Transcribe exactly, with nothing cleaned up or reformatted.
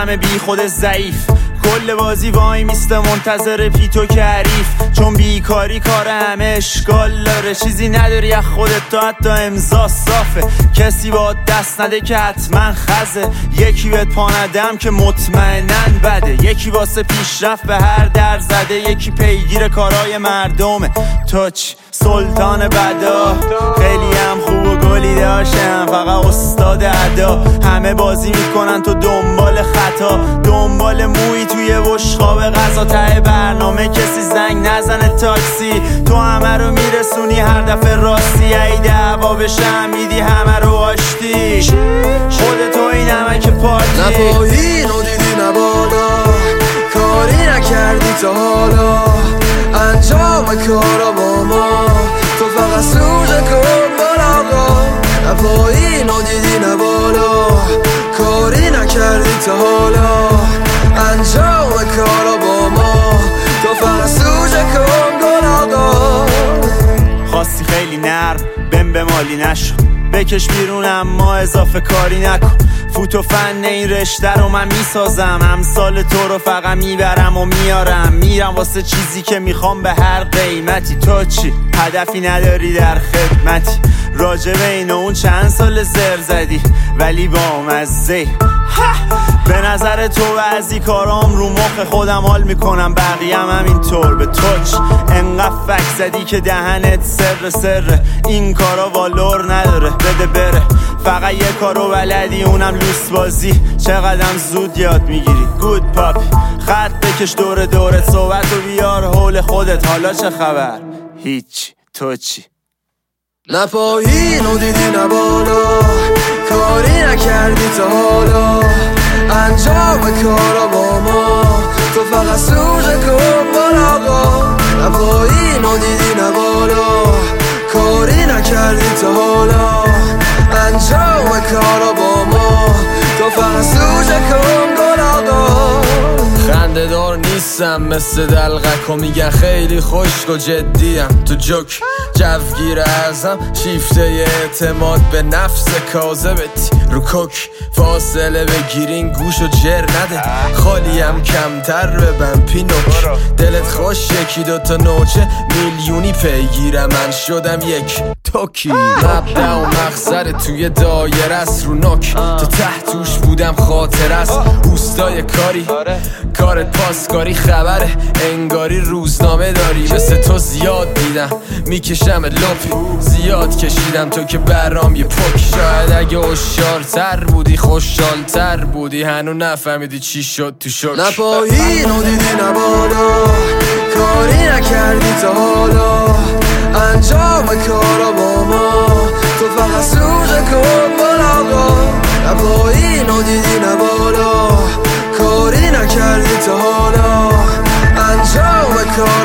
همه بی خود ضعیف، کل بازی وای میسته منتظر پیتو که حریف، چون بیکاری کار همه اشکال داره، چیزی نداری از خودت تا حتی امضا صافه، کسی با دست نده که حتما خزه، یکی بهت پا ندم که مطمئنن بده، یکی واسه پیشرفت به هر در زده، یکی پیگیر کارای مردمه، تو چی؟ سلطان بدا، خیلی هم خوب و گلی داشتم، فقط استاد ادا، همه بازی میکنن تو دنبال خطا، دنبال موی توی بشقاب غذا، ته برنامه کسی زنگ نزنه تاکسی، تو همه رو میرسونی هر دفعه راستی، ای دعوا بشه میدی همه رو آشتی، خودتو این همه که پارتی، نه پایین و دیدی نه بالا، کاری نکردی تا حالا، انجام کارا با ما، تو فقط سوژه کن بال آقا، نه پایین و دیدی نه بالا، کاری نکردی تا حالا، انجام کارا با ما، تو فقط سوژه کن بال آقا. خواستی خیلی نرم بهم به مالی نشو، بکش بیرون اما اضافه کاری نکن، فوت و فن این رشته رو من میسازم، امثال تو رو فقط میبرم و میارم، میرم واسه چیزی که میخوام به هر قیمتی، تو چی؟ هدفی نداری در خدمتی، راجب این و اون چند سال زر زدی ولی با مزه، به نظر تو بعضی کارام رو مخ خودم حال میکنم، بقیه هم همینطور، به توچ انقدر فک زدی که دهنت سر سر، این کارا والور نداره بده بره، فقط یه کارو بلدی اونم لوس بازی، چقدرم زود یاد میگیری گود پاپی، خط بکش دور دورت، صحبت و بیار حول خودت، حالا چه خبر؟ هیچ، تو چی؟ نه پایین و دیدی نه بالا، کاری نکردی تا حالا، انجام کارا با ما، تو فقط سوژه کن بال آقا، نه پایین و دیدی نه بالا، کاری نکردی تا حالا، انجام کارا با ما، تو فقط سوژه کن بال آقا. خنده دار نیستم مثل دلغک و میگن خیلی خشک و جدیم، تو جوک جوگیر ازم، شیفته اعتماد به نفس کاذبتی، رو کوک فاصله بگیرین گوش و جر نده، خالیم کمتر ببن پینوک، دلت خوش یکی دوتا نوچه میلیونی پیگیرم، من شدم یک توکی، مبدأ و مقصد توی دایره است، رو نوک تا ته توش بودم خاطر است، اوستای کاری کارت پاسکاری خبره، انگاری روزنامه داری، مثل تو زیاد دیدم میکشم لپی، زیاد کشیدم تو که برام یه پک، شاید اگه هوشیارتر بودی خوشحالتر بودی، هنو نفهمیدی چی شد تو شک، نه پایین و دیدی نه بالا، کاری نکردی تا حالا، انجام کارا با ما، تو فقط سوژه کن بال آقا، نه پایین و دیدی نه بالا، کاری نکردی تا حالا، انجام کارا